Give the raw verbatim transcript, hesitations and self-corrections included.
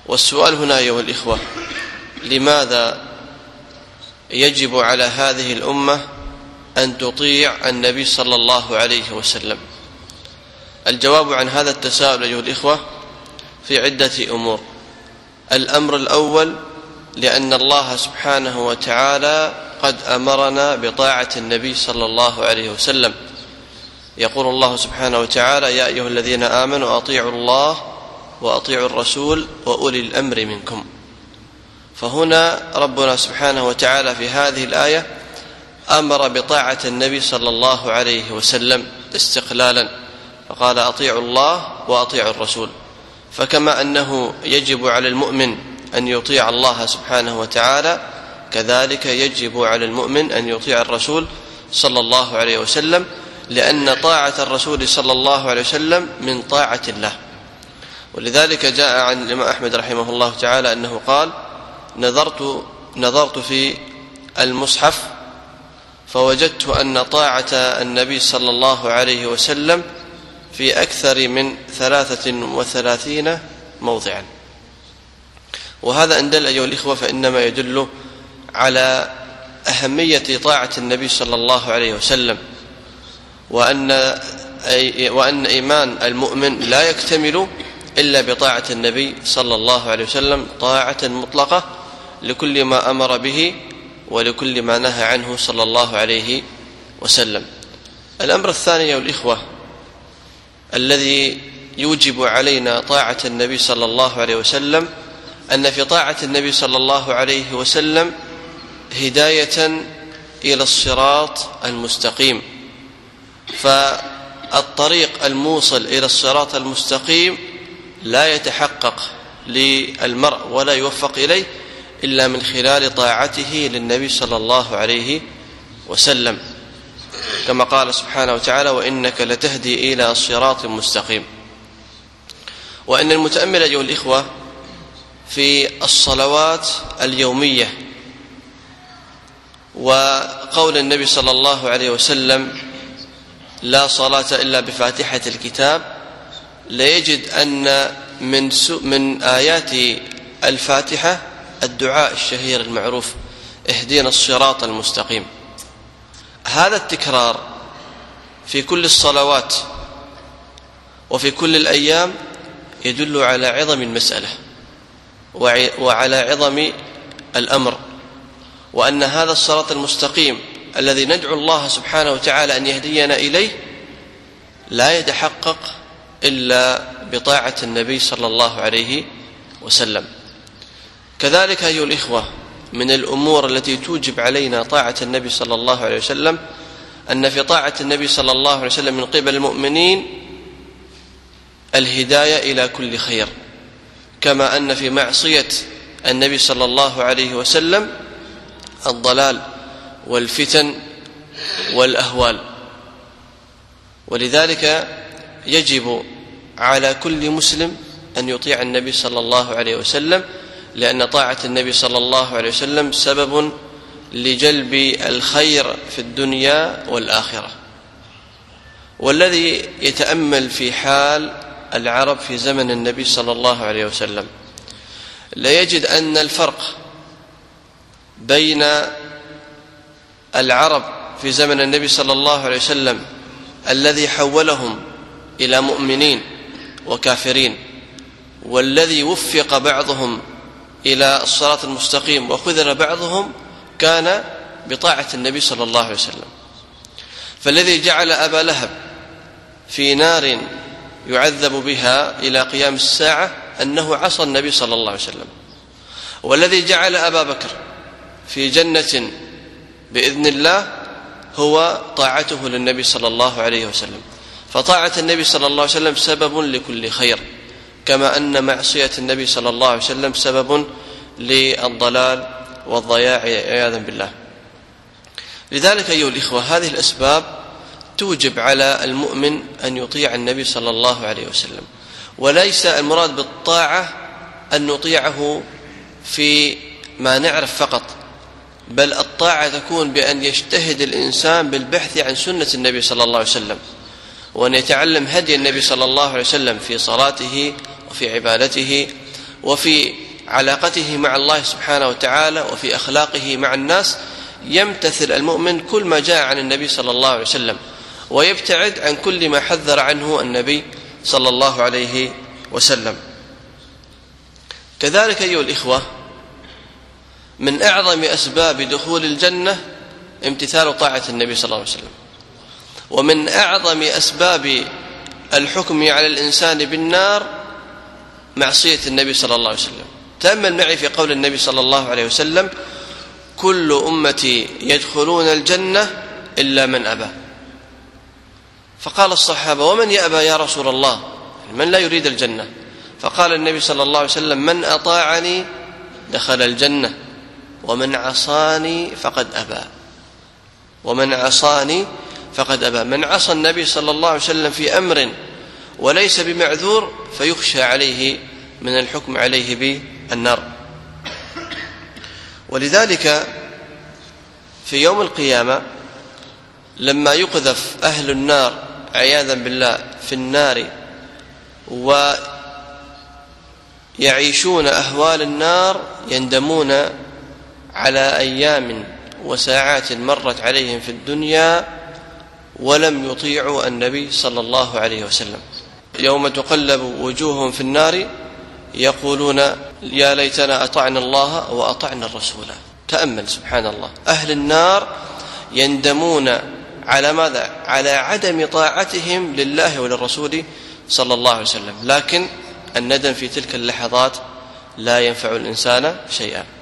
والسؤال هنا أيها الإخوة: لماذا يجب على هذه الأمة أن تطيع النبي صلى الله عليه وسلم؟ الجواب عن هذا التساؤل أيها الإخوة في عدة أمور. الأمر الأول: لأن الله سبحانه وتعالى قد أمرنا بطاعة النبي صلى الله عليه وسلم. يقول الله سبحانه وتعالى: يا أيها الذين آمنوا أطيعوا الله وأطيعوا الرسول وأولي الأمر منكم. فهنا ربنا سبحانه وتعالى في هذه الآية أمر بطاعة النبي صلى الله عليه وسلم استقلالا، فقال: أطيعوا الله وأطيعوا الرسول. فكما أنه يجب على المؤمن أن يطيع الله سبحانه وتعالى، كذلك يجب على المؤمن أن يطيع الرسول صلى الله عليه وسلم، لأن طاعة الرسول صلى الله عليه وسلم من طاعة الله. ولذلك جاء عن الإمام أحمد رحمه الله تعالى أنه قال: نظرت, نظرت في المصحف فوجدت أن طاعة النبي صلى الله عليه وسلم في أكثر من ثلاثة وثلاثين موضعا. وهذا إن دل أيها الإخوة فإنما يدل على أهمية طاعة النبي صلى الله عليه وسلم، وأن, وأن إيمان المؤمن لا يكتمل إلا بطاعة النبي صلى الله عليه وسلم طاعة مطلقة لكل ما أمر به ولكل ما نهى عنه صلى الله عليه وسلم. الأمر الثاني يا الإخوة الذي يوجب علينا طاعة النبي صلى الله عليه وسلم أن في طاعة النبي صلى الله عليه وسلم هداية إلى الصراط المستقيم. فالطريق الموصل إلى الصراط المستقيم لا يتحقق للمرء ولا يوفق إليه إلا من خلال طاعته للنبي صلى الله عليه وسلم، كما قال سبحانه وتعالى: وإنك لتهدي إلى صراط مستقيم. وأن المتأمل أيها الإخوة في الصلوات اليومية وقول النبي صلى الله عليه وسلم: لا صلاة إلا بفاتحة الكتاب، ليجد أن من, من آيات الفاتحة الدعاء الشهير المعروف: اهدينا الصراط المستقيم. هذا التكرار في كل الصلوات وفي كل الأيام يدل على عظم المسألة وعلى عظم الأمر، وأن هذا الصراط المستقيم الذي ندعو الله سبحانه وتعالى أن يهدينا إليه لا يتحقق إلا بطاعة النبي صلى الله عليه وسلم. كذلك أيها الإخوة من الأمور التي توجب علينا طاعة النبي صلى الله عليه وسلم أن في طاعة النبي صلى الله عليه وسلم من قبل المؤمنين الهداية إلى كل خير، كما أن في معصية النبي صلى الله عليه وسلم الضلال والفتن والأهوال. ولذلك يجب على كل مسلم أن يطيع النبي صلى الله عليه وسلم، لأن طاعة النبي صلى الله عليه وسلم سبب لجلب الخير في الدنيا والآخرة. والذي يتأمل في حال العرب في زمن النبي صلى الله عليه وسلم لا يجد أن الفرق بين العرب في زمن النبي صلى الله عليه وسلم الذي حولهم إلى مؤمنين وكافرين، والذي وفق بعضهم إلى الصراط المستقيم وخذل بعضهم، كان بطاعة النبي صلى الله عليه وسلم. فالذي جعل أبا لهب في نار يعذب بها إلى قيام الساعة أنه عصى النبي صلى الله عليه وسلم، والذي جعل أبا بكر في جنة بإذن الله هو طاعته للنبي صلى الله عليه وسلم. فطاعة النبي صلى الله عليه وسلم سبب لكل خير، كما أن معصية النبي صلى الله عليه وسلم سبب للضلال والضياع عياذا بالله. لذلك أيها الإخوة هذه الأسباب توجب على المؤمن أن يطيع النبي صلى الله عليه وسلم، وليس المراد بالطاعة أن نطيعه في ما نعرف فقط، بل الطاعة تكون بأن يجتهد الإنسان بالبحث عن سنة النبي صلى الله عليه وسلم، وأن يتعلم هدي النبي صلى الله عليه وسلم في صلاته وفي عبادته وفي علاقته مع الله سبحانه وتعالى وفي أخلاقه مع الناس يمتثل المؤمن كل ما جاء عن النبي صلى الله عليه وسلم، ويبتعد عن كل ما حذر عنه النبي صلى الله عليه وسلم. كذلك أيها الإخوة، من أعظم أسباب دخول الجنة امتثال طاعة النبي صلى الله عليه وسلم، ومن أعظم أسباب الحكم على الإنسان بالنار معصية النبي صلى الله عليه وسلم. تأمل معي في قول النبي صلى الله عليه وسلم: كل أمتي يدخلون الجنة إلا من أبى. فقال الصحابة: ومن يأبى يا رسول الله؟ من لا يريد الجنة؟ فقال النبي صلى الله عليه وسلم: من أطاعني دخل الجنة، ومن عصاني فقد أبى. ومن عصاني فقد أبى. من عصى النبي صلى الله عليه وسلم في أمر وليس بمعذور فيخشى عليه من الحكم عليه بالنار. ولذلك في يوم القيامة لما يقذف أهل النار عياذا بالله في النار ويعيشون أهوال النار، يندمون على أيام وساعات مرت عليهم في الدنيا ولم يطيعوا النبي صلى الله عليه وسلم. يوم تقلب وجوههم في النار يقولون: يا ليتنا أطعنا الله وأطعنا الرسول. تأمل سبحان الله، أهل النار يندمون على ماذا؟ على عدم طاعتهم لله وللرسول صلى الله عليه وسلم، لكن الندم في تلك اللحظات لا ينفع الإنسان شيئا.